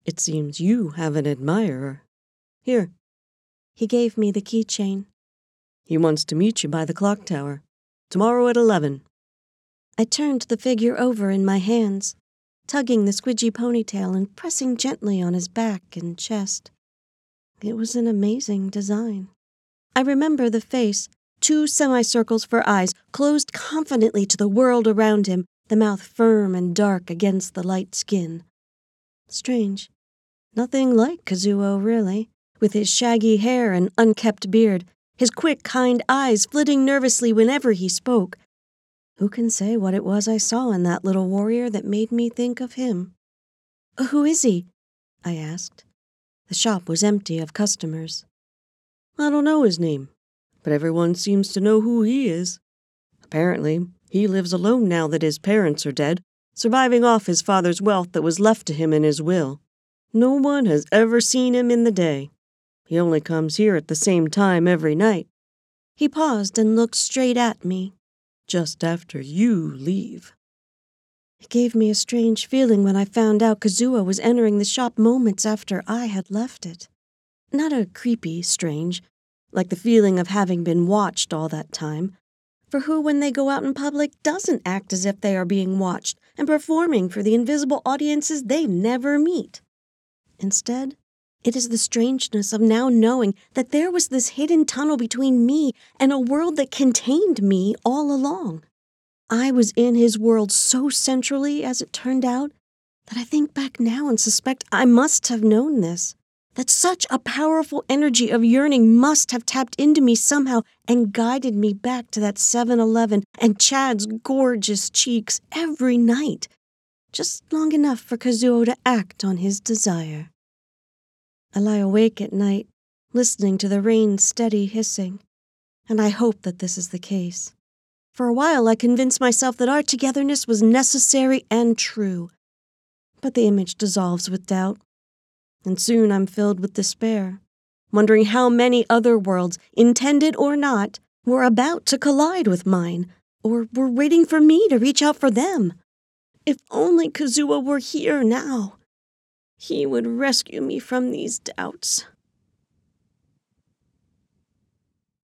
It seems you have an admirer. Here." He gave me the keychain. "He wants to meet you by the clock tower. Tomorrow at 11. I turned the figure over in my hands, tugging the squidgy ponytail and pressing gently on his back and chest. It was an amazing design. I remember the face, 2 semicircles for eyes, closed confidently to the world around him, the mouth firm and dark against the light skin. Strange. Nothing like Kazuo, really, with his shaggy hair and unkempt beard, his quick, kind eyes flitting nervously whenever he spoke. Who can say what it was I saw in that little warrior that made me think of him? "Who is he?" I asked. The shop was empty of customers. "I don't know his name, but everyone seems to know who he is. Apparently, he lives alone now that his parents are dead, surviving off his father's wealth that was left to him in his will. No one has ever seen him in the day. He only comes here at the same time every night." He paused and looked straight at me. "Just after you leave." It gave me a strange feeling when I found out Kazuo was entering the shop moments after I had left it. Not a creepy strange, like the feeling of having been watched all that time. For who, when they go out in public, doesn't act as if they are being watched and performing for the invisible audiences they never meet? Instead, it is the strangeness of now knowing that there was this hidden tunnel between me and a world that contained me all along. I was in his world so centrally, as it turned out, that I think back now and suspect I must have known this, that such a powerful energy of yearning must have tapped into me somehow and guided me back to that 7-Eleven and Chad's gorgeous cheeks every night, just long enough for Kazuo to act on his desire. I lie awake at night, listening to the rain's steady hissing, and I hope that this is the case. For a while I convinced myself that our togetherness was necessary and true, but the image dissolves with doubt, and soon I'm filled with despair, wondering how many other worlds, intended or not, were about to collide with mine, or were waiting for me to reach out for them. If only Kazuo were here now. He would rescue me from these doubts.